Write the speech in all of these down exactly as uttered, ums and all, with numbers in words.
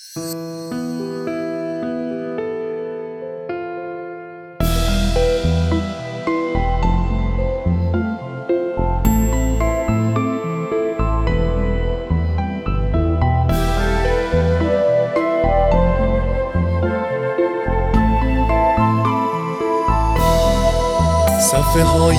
صفحه های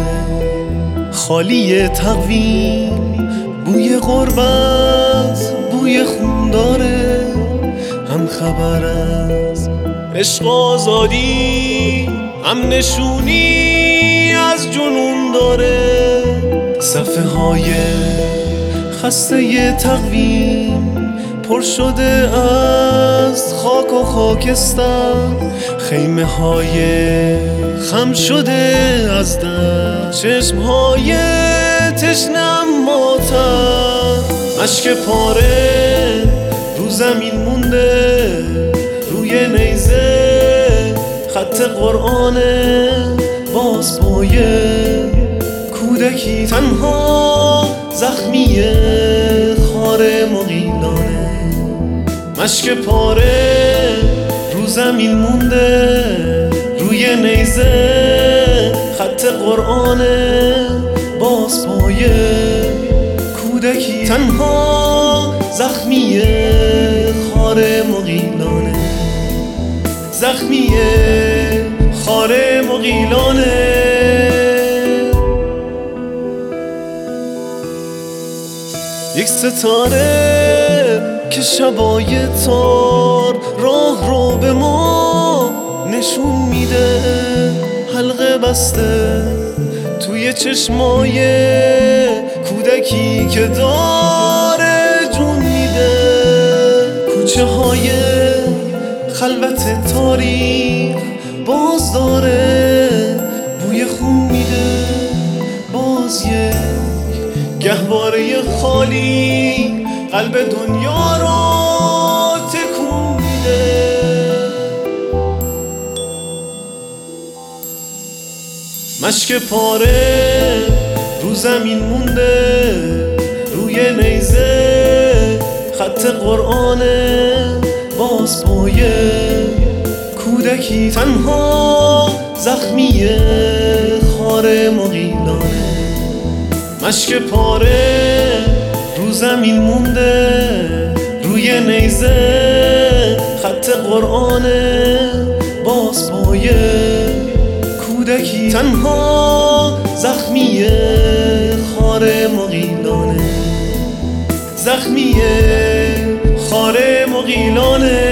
خالی تقویم، بوی غربت بوی خون داره، هم خبر از عشق آزادی هم نشونی از جنون داره. صفحه های خسته تقویم پر شده از خاک و خاکستر، خیمه های خم شده از در، چشم های تشنم ماتم، اشک پاره رو زمین مونده، روی نیزه خط قرآنه، باز پایه کودکی تنها زخمیه، خاره مغیلانه، مشک پاره رو زمین مونده، روی نیزه خط قرآنه، باز پایه کودکی تنها زخمیه، خاره مغیلانه، زخمیه خاره مغیلانه. یک ستاره که شبای تار راه رو به ما نشون میده، حلقه بسته توی چشمای کودکی که داره جون میده، کوچه های خلوت تاریخ باز داره بوی خون میده، باز یک گهواره خالی قلب دنیا رو تکون میده. مشک پاره رو زمین مونده، روی نیزه خط قرآنه، باز پایه کودکی تنها زخمیه، خاره مغیلانه، مشک پاره رو زمین مونده، روی نیزه خط قرآنه، باز پایه کودکی تنها زخمیه، خاره مغیلانه، زخمیه خاره مغیلانه.